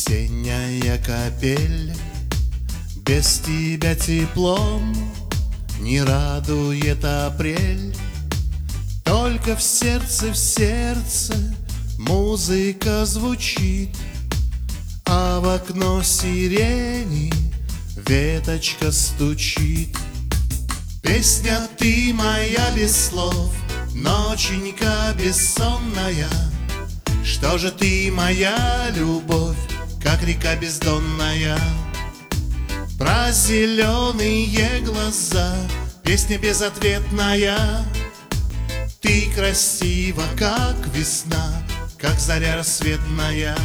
Весенняя капель без тебя теплом не радует апрель. Только в сердце музыка звучит, а в окно сирени веточка стучит. Песня ты моя без слов, ноченька бессонная. Что же ты, моя любовь, как река бездонная? Про зеленые глаза песня безответная. Ты красива, как весна, как заря рассветная.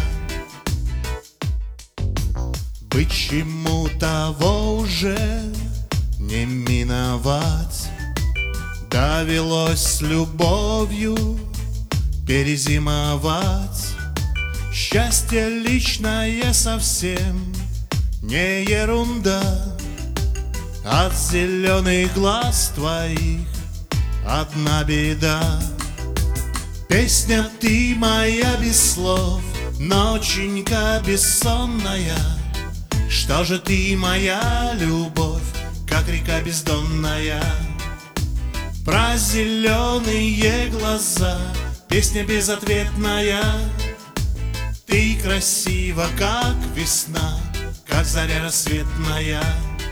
Почему того уже не миновать? Довелось с любовью перезимовать. Счастье личное совсем не ерунда. От зеленых глаз твоих одна беда. Песня ты моя без слов, ноченька бессонная. Что же ты, моя любовь, как река бездонная? Про зеленые глаза песня безответная. Ты красива, как весна, как заря рассветная.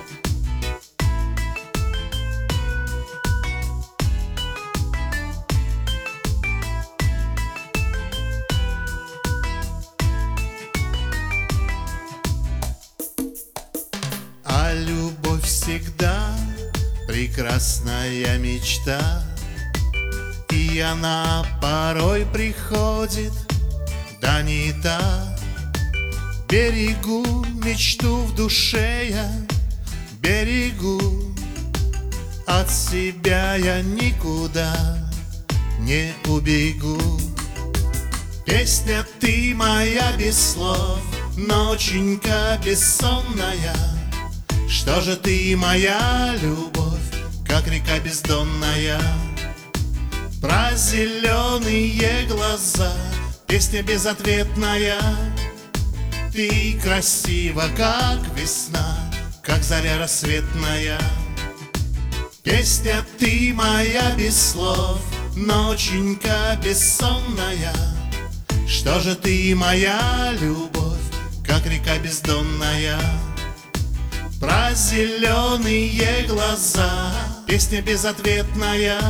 А любовь всегда прекрасная мечта, и она порой приходит, да не та. Берегу мечту в душе я, берегу. От себя я никуда не убегу. Песня ты моя без слов, ноченька бессонная. Что же ты, моя любовь, как река бездонная? Про зеленые глаза песня безответная. Ты красива, как весна, как заря рассветная. Песня ты моя без слов, ноченька бессонная. Что же ты, моя любовь, как река бездонная? Про зеленые глаза песня безответная.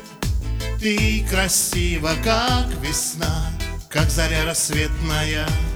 Ты красива, как весна, как заря рассветная.